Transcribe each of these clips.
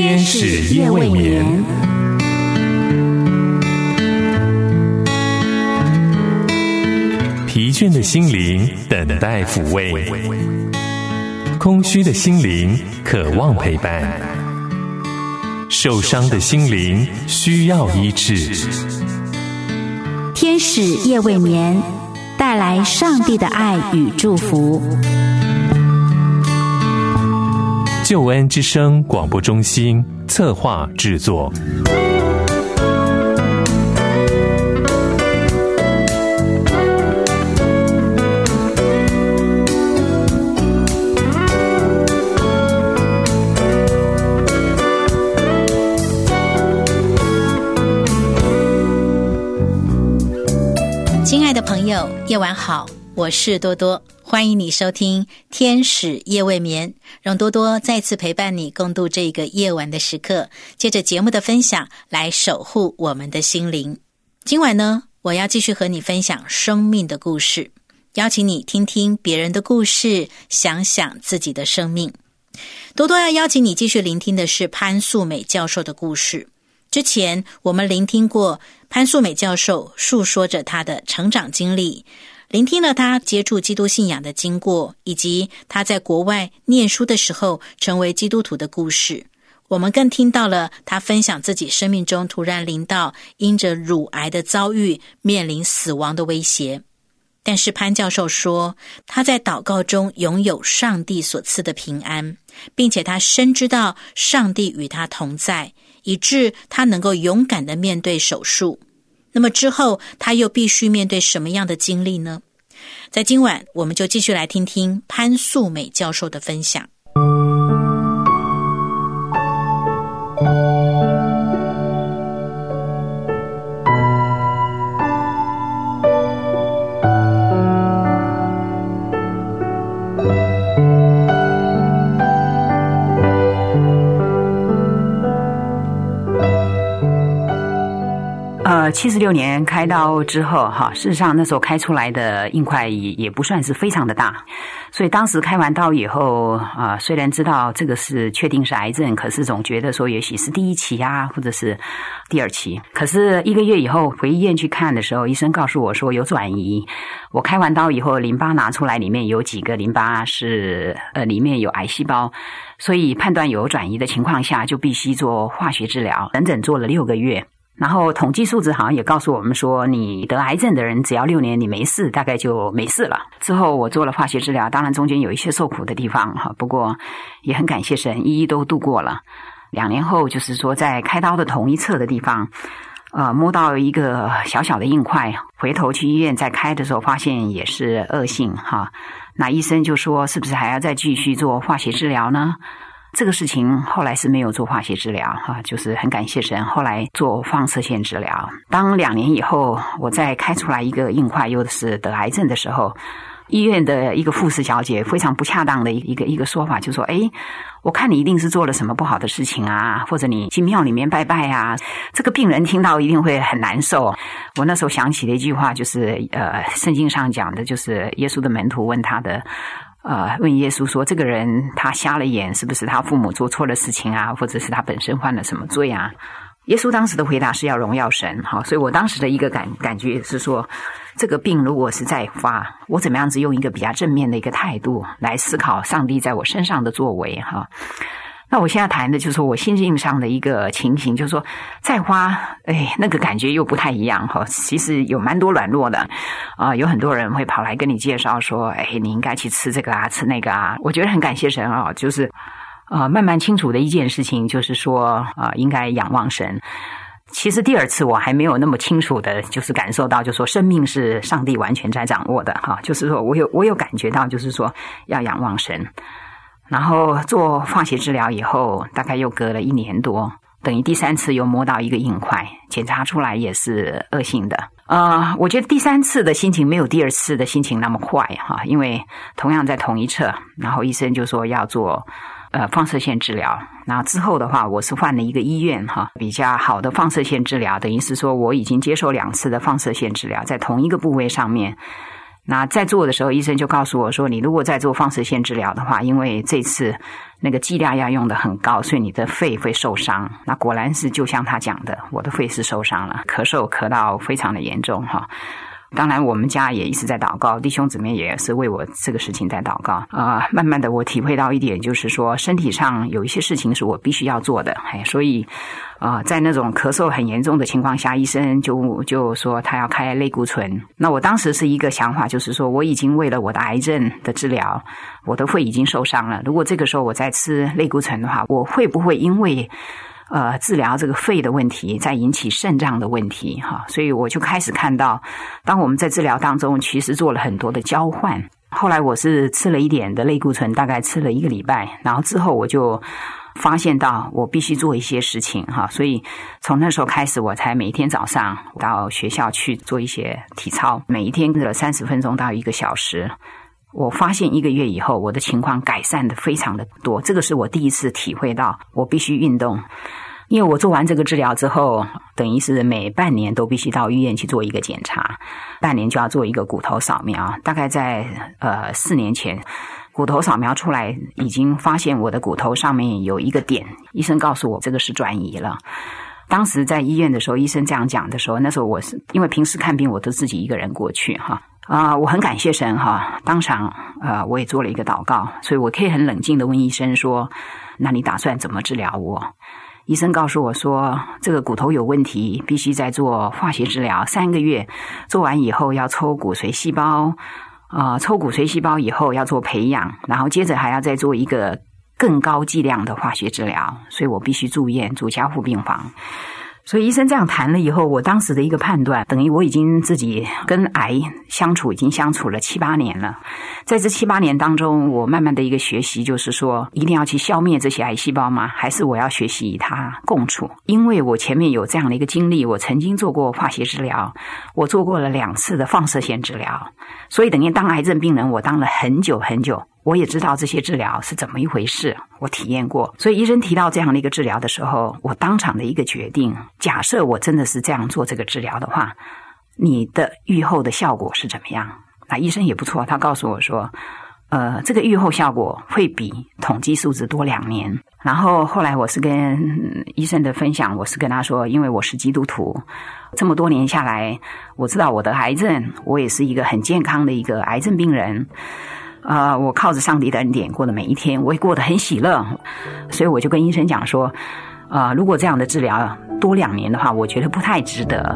天使夜未眠，疲倦的心灵等待抚慰，空虚的心灵渴望陪伴，受伤的心灵需要医治。 天使夜未眠，带来上帝的爱与祝福。 救恩之声广播中心策划制作。 亲爱的朋友，夜晚好，我是多多，欢迎你收听天使夜未眠，让多多再次陪伴你共度这个夜晚的时刻，借着节目的分享来守护我们的心灵。今晚呢，我要继续和你分享生命的故事，邀请你听听别人的故事，想想自己的生命。多多要邀请你继续聆听的是潘素美教授的故事。之前我们聆听过潘素美教授述说着他的成长经历，聆听了他接触基督信仰的经过，以及他在国外念书的时候成为基督徒的故事。我们更听到了他分享自己生命中突然临到因着乳癌的遭遇面临死亡的威胁。但是潘教授说，他在祷告中拥有上帝所赐的平安，并且他深知道上帝与他同在，以致他能够勇敢地面对手术。那么之后他又必须面对什么样的经历呢？在今晚我们就继续来听听潘素美教授的分享。 76年开刀之后事实上那时候开出来的硬块也不算是非常的大，所以当时开完刀以后虽然知道这个是确定是癌症，可是总觉得说也许是第一期或者是第二期。可是1个月以后回医院去看的时候，医生告诉我说有转移。我开完刀以后，淋巴拿出来，里面有几个淋巴是里面有癌细胞，所以判断有转移的情况下就必须做化学治疗，整整做了6个月。然后统计数字好像也告诉我们说，你得癌症的人只要6年你没事，大概就没事了。之后我做了化学治疗，当然中间有一些受苦的地方不过也很感谢神，一一都度过了。2年后就是说在开刀的同一侧的地方摸到一个小小的硬块，回头去医院再开的时候发现也是恶性那医生就说是不是还要再继续做化学治疗呢？这个事情后来是没有做化学治疗就是很感谢神，后来做放射线治疗。当2年以后我再开出来一个硬块又是得癌症的时候，医院的一个护士小姐非常不恰当的一个说法，就说我看你一定是做了什么不好的事情或者你去庙里面拜拜这个病人听到一定会很难受。我那时候想起了一句话，就是圣经上讲的，就是耶稣的门徒问他的问耶稣说，这个人他瞎了眼，是不是他父母做错了事情或者是他本身犯了什么罪耶稣当时的回答是要荣耀神所以我当时的一个感觉是说，这个病如果是再发，我怎么样子用一个比较正面的一个态度来思考上帝在我身上的作为那我现在谈的就是说我心境上的一个情形，就是说再花那个感觉又不太一样其实有蛮多软弱的有很多人会跑来跟你介绍说你应该去吃这个吃那个我觉得很感谢神就是慢慢清楚的一件事情就是说应该仰望神。其实第2次我还没有那么清楚的就是感受到，就是说生命是上帝完全在掌握的就是说我有感觉到就是说要仰望神。然后做化学治疗以后大概又隔了1年多，等于第3次又摸到一个硬块，检查出来也是恶性的。我觉得第3次的心情没有第2次的心情那么坏因为同样在同一侧，然后医生就说要做放射线治疗。然后之后的话我是换了一个医院比较好的放射线治疗，等于是说我已经接受2次的放射线治疗，在同一个部位上面那在做的时候，医生就告诉我说，你如果在做放射线治疗的话，因为这次那个剂量要用得很高，所以你的肺会受伤。那果然是就像他讲的，我的肺是受伤了，咳嗽咳到非常的严重哈。当然我们家也一直在祷告，弟兄姊妹也是为我这个事情在祷告慢慢的我体会到一点，就是说身体上有一些事情是我必须要做的，所以在那种咳嗽很严重的情况下，医生就说他要开类固醇。那我当时是一个想法，就是说我已经为了我的癌症的治疗，我的肺已经受伤了，如果这个时候我再吃类固醇的话，我会不会因为治疗这个肺的问题再引起肾脏的问题哈？所以我就开始看到，当我们在治疗当中其实做了很多的交换。后来我是吃了一点的类固醇，大概吃了1个礼拜，然后之后我就发现到我必须做一些事情哈，所以从那时候开始，我才每天早上到学校去做一些体操，每一天的30分钟到1个小时。我发现1个月以后，我的情况改善的非常的多，这个是我第一次体会到我必须运动。因为我做完这个治疗之后，等于是每半年都必须到医院去做一个检查，半年就要做一个骨头扫描。大概在4年前，骨头扫描出来，已经发现我的骨头上面有一个点，医生告诉我这个是转移了。当时在医院的时候，医生这样讲的时候，那时候我是因为平时看病我都自己一个人过去哈。我很感谢神哈，当场我也做了一个祷告，所以我可以很冷静的问医生说，那你打算怎么治疗我？医生告诉我说，这个骨头有问题，必须再做化学治疗3个月，做完以后要抽骨髓细胞，抽骨髓细胞以后要做培养，然后接着还要再做一个更高剂量的化学治疗，所以我必须住院住加护病房。所以医生这样谈了以后，我当时的一个判断，等于我已经自己跟癌相处已经相处了7、8年了。在这7、8年当中，我慢慢的一个学习就是说，一定要去消灭这些癌细胞吗？还是我要学习与它共处？因为我前面有这样的一个经历，我曾经做过化学治疗，我做过了2次的放射线治疗，所以等于当癌症病人我当了很久很久，我也知道这些治疗是怎么一回事，我体验过。所以医生提到这样的一个治疗的时候，我当场的一个决定，假设我真的是这样做这个治疗的话，你的预后的效果是怎么样？那医生也不错，他告诉我说这个预后效果会比统计数字多2年。然后后来我是跟医生的分享，我是跟他说，因为我是基督徒，这么多年下来，我知道我的癌症，我也是一个很健康的一个癌症病人。我靠着上帝的恩典过的每一天，我也过得很喜乐，所以我就跟医生讲说，如果这样的治疗多2年的话，我觉得不太值得。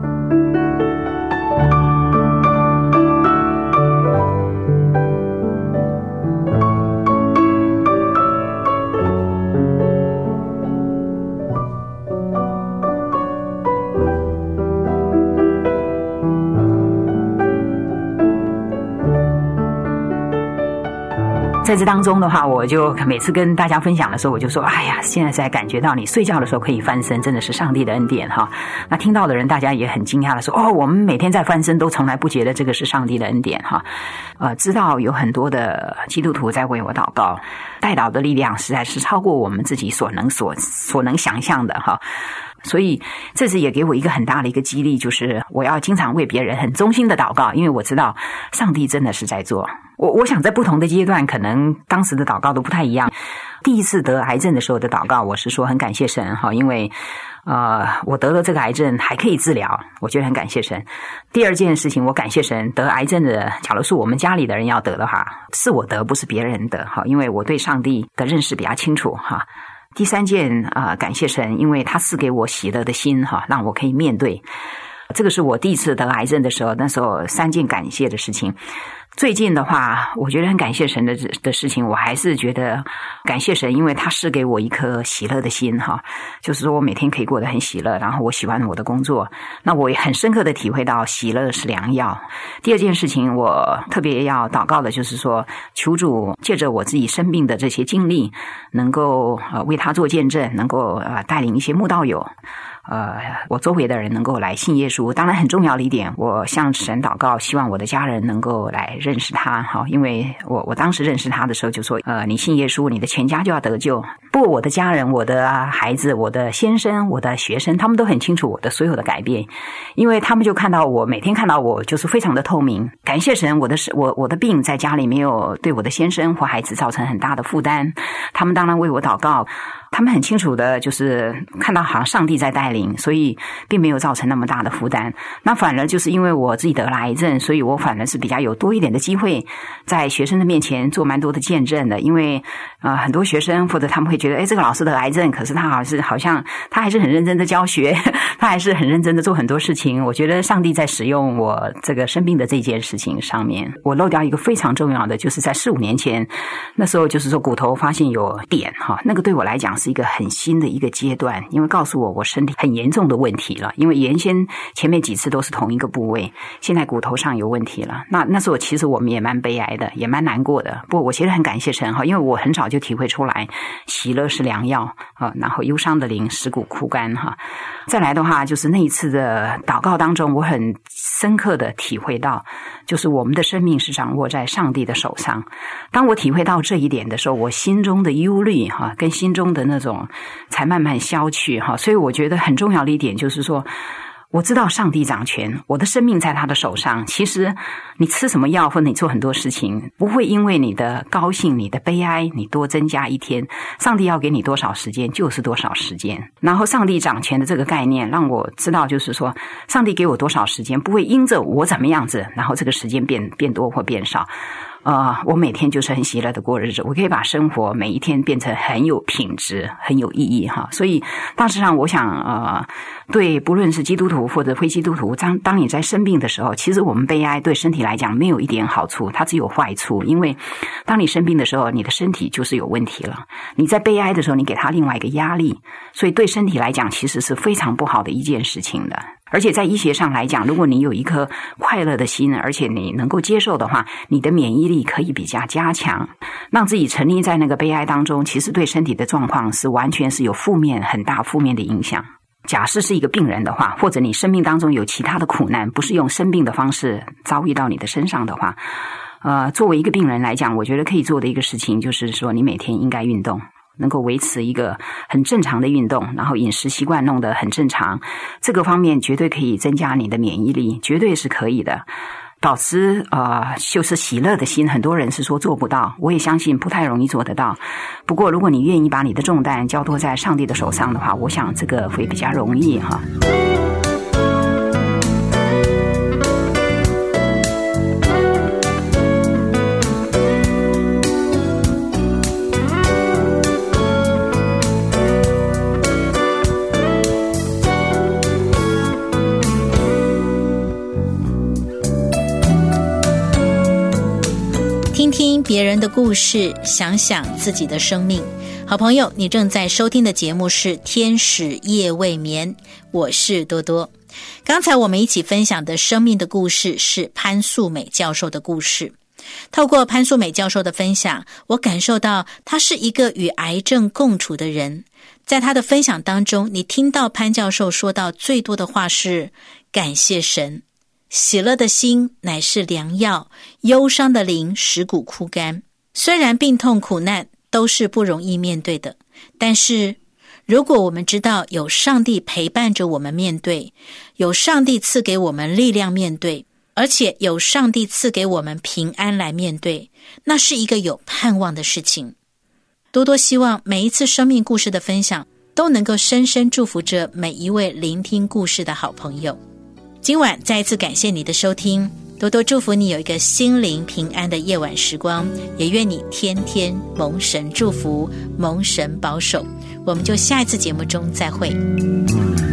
在这当中的话，我就每次跟大家分享的时候，我就说，哎呀，现在才感觉到你睡觉的时候可以翻身，真的是上帝的恩典哈。那听到的人大家也很惊讶的说，我们每天在翻身都从来不觉得这个是上帝的恩典哈。知道有很多的基督徒在为我祷告，代祷的力量实在是超过我们自己所能想象的哈。所以这次也给我一个很大的一个激励，就是我要经常为别人很衷心的祷告，因为我知道上帝真的是在做。我想在不同的阶段，可能当时的祷告都不太一样。第一次得癌症的时候的祷告，我是说很感谢神哈，因为我得了这个癌症还可以治疗，我觉得很感谢神。第二件事情，我感谢神，得癌症的，假如是我们家里的人要得的话，是我得，不是别人得哈，因为我对上帝的认识比较清楚哈。第3件感谢神，因为他赐给我喜乐的心哈，让我可以面对。这个是我第一次得癌症的时候，那时候3件感谢的事情。最近的话，我觉得很感谢神的事情，我还是觉得感谢神，因为他赐给我一颗喜乐的心哈，就是说我每天可以过得很喜乐，然后我喜欢我的工作，那我也很深刻的体会到喜乐是良药。第2件事情，我特别要祷告的就是说，求主借着我自己生病的这些经历，能够为他做见证，能够带领一些慕道友。我周围的人能够来信耶稣，当然很重要的一点，我向神祷告，希望我的家人能够来认识他哈，因为我当时认识他的时候就说你信耶稣，你的全家就要得救。不过我的家人、我的孩子、我的先生、我的学生，他们都很清楚我的所有的改变，因为他们就看到我，每天看到我就是非常的透明。感谢神，我的病在家里没有对我的先生或孩子造成很大的负担，他们当然为我祷告，他们很清楚的就是看到好像上帝在带领，所以并没有造成那么大的负担。那反而就是因为我自己得了癌症，所以我反而是比较有多一点的机会在学生的面前做蛮多的见证的。因为很多学生或者他们会觉得这个老师得癌症，可是他好像他还是很认真的教学，他还是很认真的做很多事情。我觉得上帝在使用我这个生病的这件事情上面。我漏掉一个非常重要的，就是在4-5年前，那时候就是说骨头发现有点哈，那个对我来讲是一个很新的一个阶段，因为告诉我身体很严重的问题了。因为原先前面几次都是同一个部位，现在骨头上有问题了。那时候其实我们也蛮悲哀的，也蛮难过的。不过我其实很感谢神哈，因为我很早就体会出来，喜乐是良药然后忧伤的灵使骨枯干哈。再来的话，就是那一次的祷告当中，我很深刻的体会到，就是我们的生命是掌握在上帝的手上。当我体会到这一点的时候，我心中的忧虑跟心中的那种才慢慢消去所以我觉得很重要的一点就是说，我知道上帝掌权，我的生命在他的手上。其实你吃什么药或者你做很多事情，不会因为你的高兴、你的悲哀，你多增加一天，上帝要给你多少时间就是多少时间。然后上帝掌权的这个概念让我知道，就是说上帝给我多少时间，不会因着我怎么样子，然后这个时间变多或变少。我每天就是很喜乐的过日子，我可以把生活每一天变成很有品质、很有意义哈。所以大致上我想对不论是基督徒或者非基督徒，当你在生病的时候，其实我们悲哀对身体来讲没有一点好处，它只有坏处。因为当你生病的时候，你的身体就是有问题了，你在悲哀的时候，你给它另外一个压力，所以对身体来讲其实是非常不好的一件事情的。而且在医学上来讲，如果你有一颗快乐的心，而且你能够接受的话，你的免疫力可以比较加强，让自己沉溺在那个悲哀当中，其实对身体的状况是完全是有很大负面的影响。假设是一个病人的话，或者你生命当中有其他的苦难，不是用生病的方式遭遇到你的身上的话，作为一个病人来讲，我觉得可以做的一个事情就是说，你每天应该运动，能够维持一个很正常的运动，然后饮食习惯弄得很正常，这个方面绝对可以增加你的免疫力，绝对是可以的。保持就是喜乐的心，很多人是说做不到，我也相信不太容易做得到。不过如果你愿意把你的重担交托在上帝的手上的话，我想这个会比较容易哈。 听听别人的故事，想想自己的生命。好朋友，你正在收听的节目是天使夜未眠，我是多多。刚才我们一起分享的生命的故事是潘素美教授的故事。透过潘素美教授的分享，我感受到他是一个与癌症共处的人。在他的分享当中，你听到潘教授说到最多的话是感谢神，喜乐的心乃是良药，忧伤的灵使骨枯干。虽然病痛苦难都是不容易面对的，但是如果我们知道有上帝陪伴着我们面对，有上帝赐给我们力量面对，而且有上帝赐给我们平安来面对，那是一个有盼望的事情。多多希望每一次生命故事的分享都能够深深祝福着每一位聆听故事的好朋友。今晚再一次感谢你的收听，多多祝福你有一个心灵平安的夜晚时光，也愿你天天蒙神祝福，蒙神保守。我们就下一次节目中再会。